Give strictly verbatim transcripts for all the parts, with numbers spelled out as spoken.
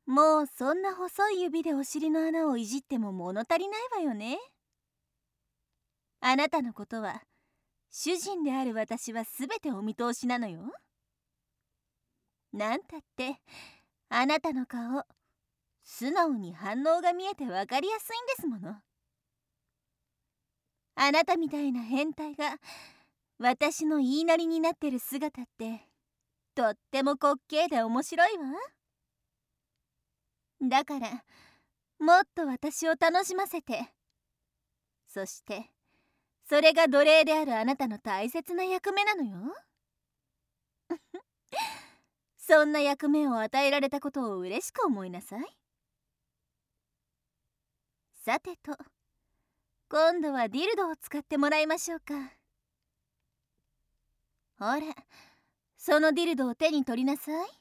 もうそんな細い指でお尻の穴をいじっても物足りないわよね。あなたのことは主人である私は全てお見通しなのよ。なんたってあなたの顔、素直に反応が見えて分かりやすいんですもの。あなたみたいな変態が私の言いなりになってる姿ってとっても滑稽で面白いわ。だからもっと私を楽しませて、そしてそれが奴隷であるあなたの大切な役目なのよ。そんな役目を与えられたことを嬉しく思いなさい。さてと、今度はディルドを使ってもらいましょうか。ほら、そのディルドを手に取りなさい。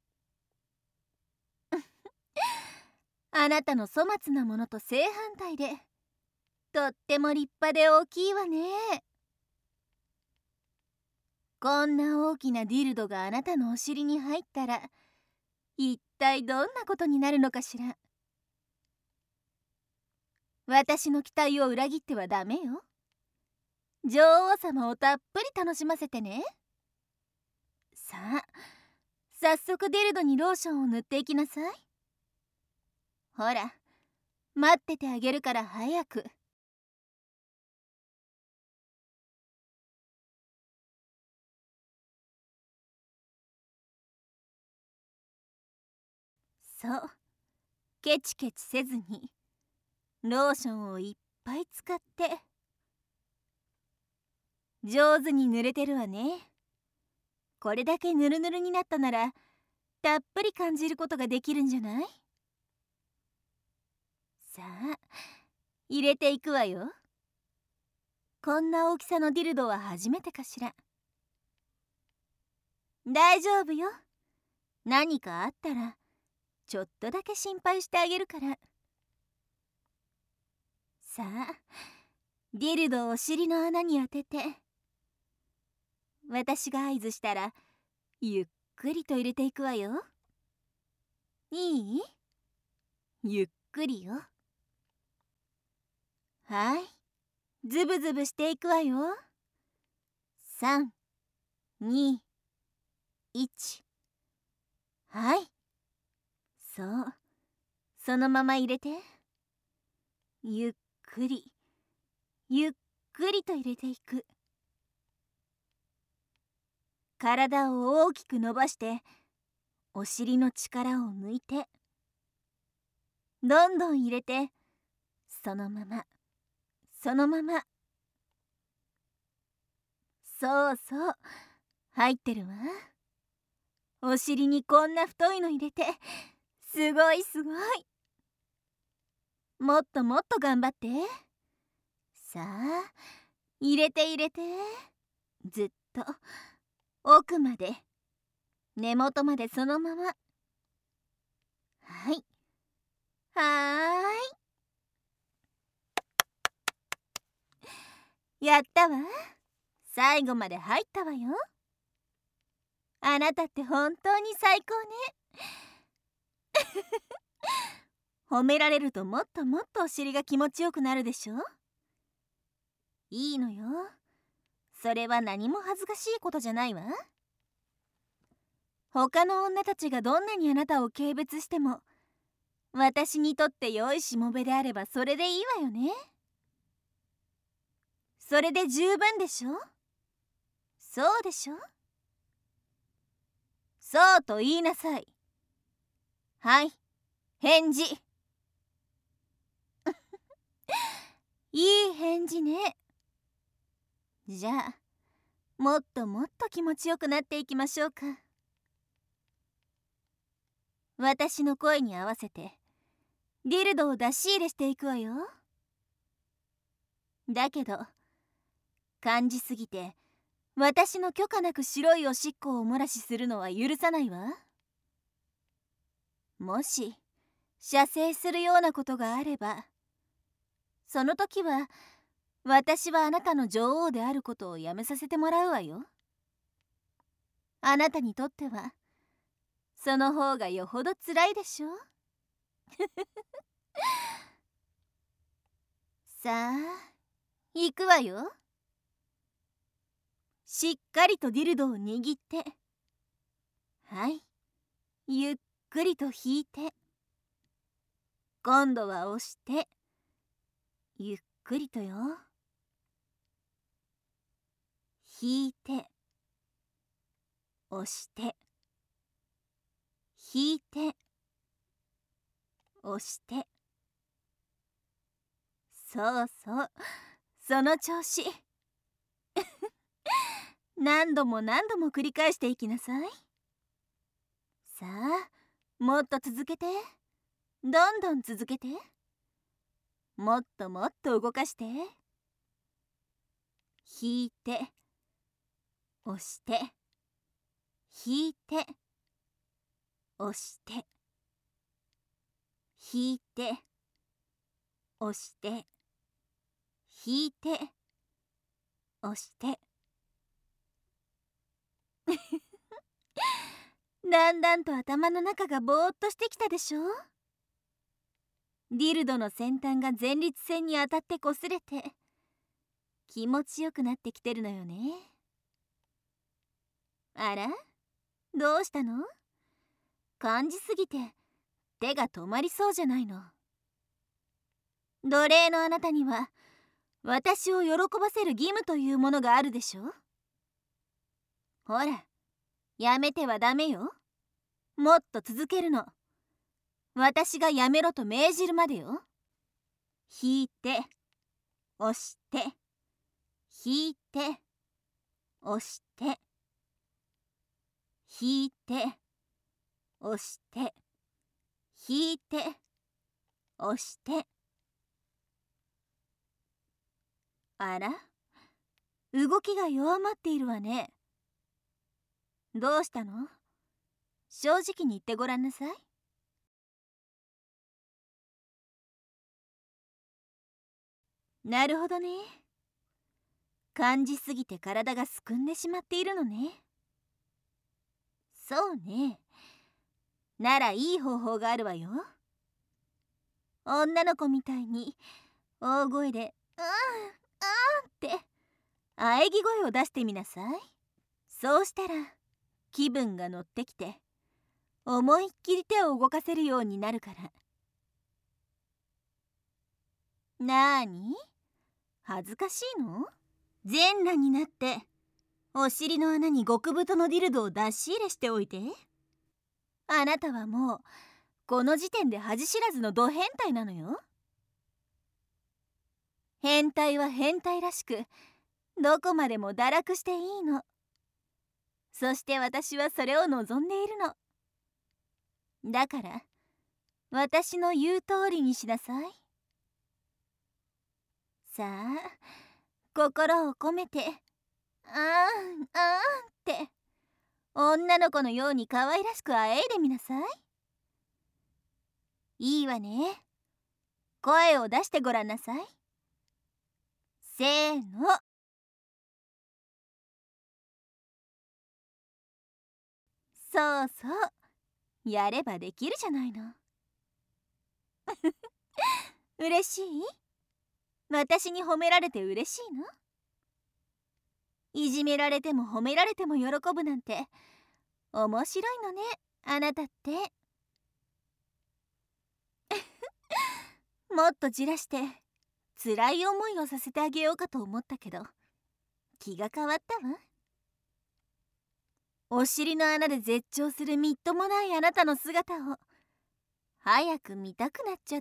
あなたの粗末なものと正反対でとっても立派で大きいわね。こんな大きなディルドがあなたのお尻に入ったら一体どんなことになるのかしら。私の期待を裏切ってはダメよ。女王様をたっぷり楽しませてね。さあ、早速ディルドにローションを塗っていきなさい。ほら、待っててあげるから早く。そう、ケチケチせずにローションをいっぱい使って上手に塗れてるわね。これだけヌルヌルになったならたっぷり感じることができるんじゃない？さあ、入れていくわよ。こんな大きさのディルドは初めてかしら。大丈夫よ。何かあったらちょっとだけ心配してあげるから。さあ、ディルドをお尻の穴に当てて、私が合図したらゆっくりと入れていくわよ。いい？ゆっくりよ。はい、ズブズブしていくわよ。さん、に、いち。はい、そう、そのまま入れて。ゆっくりゆっくりと入れていく。体を大きく伸ばしてお尻の力を抜いて、どんどん入れて、そのままそのまま。そうそう、入ってるわ。お尻にこんな太いの入れて、すごいすごい。もっともっと頑張って。さあ、入れて入れて。ずっと奥まで、根元までそのまま。はい、はーい。やったわ。最後まで入ったわよ。あなたって本当に最高ね。褒められるともっともっとお尻が気持ちよくなるでしょ。いいのよ。それは何も恥ずかしいことじゃないわ。他の女たちがどんなにあなたを軽蔑しても、私にとって良いしもべであればそれでいいわよね。それで十分でしょ。そうでしょ。そうと言いなさい。はい、返事。いい返事ね。じゃあもっともっと気持ちよくなっていきましょうか。私の声に合わせてディルドを出し入れしていくわよ。だけど感じすぎて私の許可なく白いおしっこをお漏らしするのは許さないわ。もし射精するようなことがあれば、その時は私はあなたの女王であることをやめさせてもらうわよ。あなたにとってはその方がよほどつらいでしょ。 さあ行くわよ。しっかりとディルドを握って、はい、ゆっくりと引いて、今度は押して、ゆっくりとよ。引いて押して引いて押して、そうそう、その調子。何度も何度も繰り返していきなさい。さあもっと続けて、どんどん続けて、もっともっと動かして、引いて押して引いて押して引いて押して引いて押してだんだんと頭の中がぼーっとしてきたでしょ。ディルドの先端が前立腺に当たって擦れて気持ちよくなってきてるのよね。あら、どうしたの？感じすぎて手が止まりそうじゃないの。奴隷のあなたには私を喜ばせる義務というものがあるでしょ。ほら、やめてはダメよ。もっと続けるの。私がやめろと命じるまでよ。引いて押して引いて押して引いて押して引いて押して。あら、動きが弱まっているわね。どうしたの？正直に言ってごらんなさい。なるほどね。感じすぎて体がすくんでしまっているのね。そうね。ならいい方法があるわよ。女の子みたいに大声で「うん、うん」って喘ぎ声を出してみなさい。そうしたら気分が乗ってきて思いっきり手を動かせるようになるから。なーに？恥ずかしいの？全裸になってお尻の穴に極太のディルドを出し入れしておいて。あなたはもうこの時点で恥知らずのド変態なのよ。変態は変態らしくどこまでも堕落していいの。そして私はそれを望んでいるの。だから私の言う通りにしなさい。さあ心を込めて「あーんあーん」って女の子のように可愛らしくあえいでみなさい。いいわね。声を出してごらんなさい。せーの。そうそう、やればできるじゃないの。嬉しい？私に褒められて嬉しいの？いじめられても褒められても喜ぶなんて面白いのね、あなたって。もっとじらして辛い思いをさせてあげようかと思ったけど気が変わったわ。お尻の穴で絶頂するみっともないあなたの姿を早く見たくなっちゃった。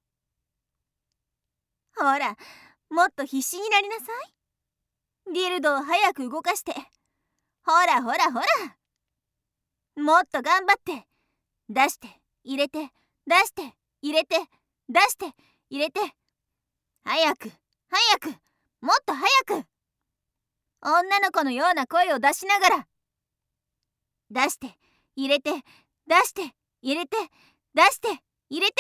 ほら、もっと必死になりなさい。ディルドを早く動かして。ほらほらほら、もっと頑張って。出して入れて出して入れて出して入れて。早く早く、もっと早く。女の子のような声を出しながら。出して入れて出して入れて出して入れて。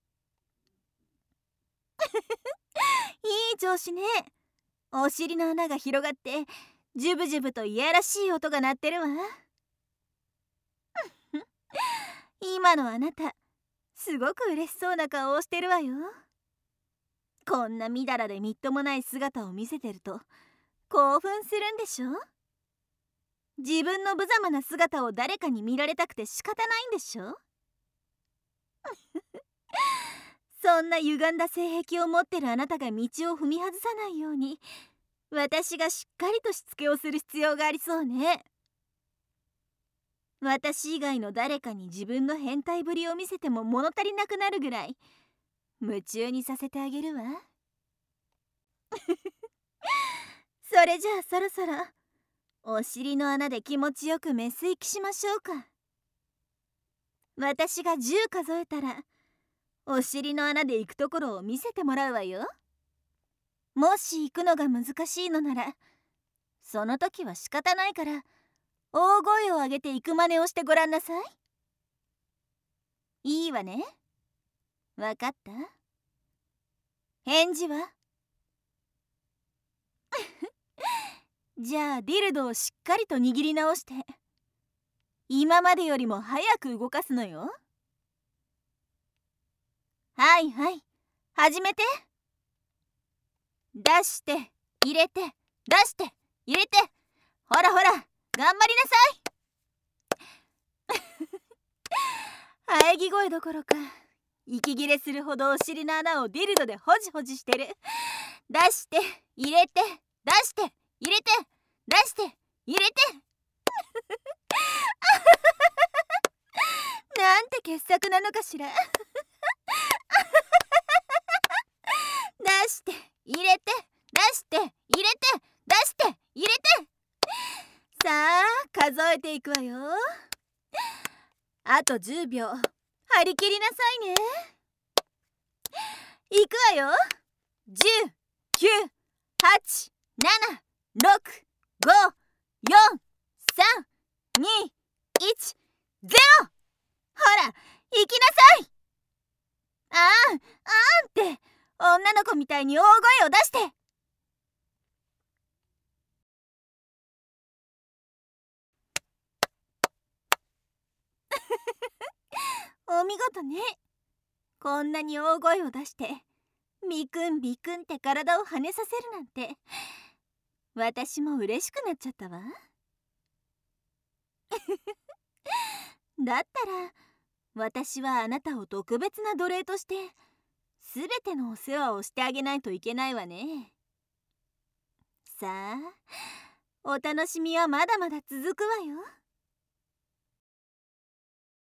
いい調子ね。お尻の穴が広がってジュブジュブといやらしい音が鳴ってるわ。今のあなたすごく嬉しそうな顔をしてるわよ。こんなみだらでみっともない姿を見せてると興奮するんでしょ。自分の無様な姿を誰かに見られたくて仕方ないんでしょ。そんな歪んだ性癖を持ってるあなたが道を踏み外さないように、私がしっかりとしつけをする必要がありそうね。私以外の誰かに自分の変態ぶりを見せても物足りなくなるぐらい夢中にさせてあげるわ。それじゃあそろそろお尻の穴で気持ちよくメス行きしましょうか。私がじゅう数えたらお尻の穴で行くところを見せてもらうわよ。もし行くのが難しいのならその時は仕方ないから大声を上げて行く真似をしてごらんなさい。いいわね。わかった？返事は？じゃあディルドをしっかりと握り直して今までよりも早く動かすのよ。はいはい、始めて。出して入れて出して入れて、ほらほら頑張りなさい。喘ぎ声どころか息切れするほどお尻の穴をディルドでホジホジしてる。出して入れて出して入れて出して入れて。なんて傑作なのかしら。出して入れて出して入れて出して入れて。さあ数えていくわよ。あとじゅうびょう張り切りなさいね。いくわよ。じゅう、きゅう、はち、なな、ろく、ご、よん、さん、に、いち、ゼロ。ほら行きなさい。あんあんって女の子みたいに大声を出して。お見事ね。こんなに大声を出してビクンビクンって体を跳ねさせるなんて私も嬉しくなっちゃったわ。だったら私はあなたを特別な奴隷として全てのお世話をしてあげないといけないわね。さあお楽しみはまだまだ続くわよ。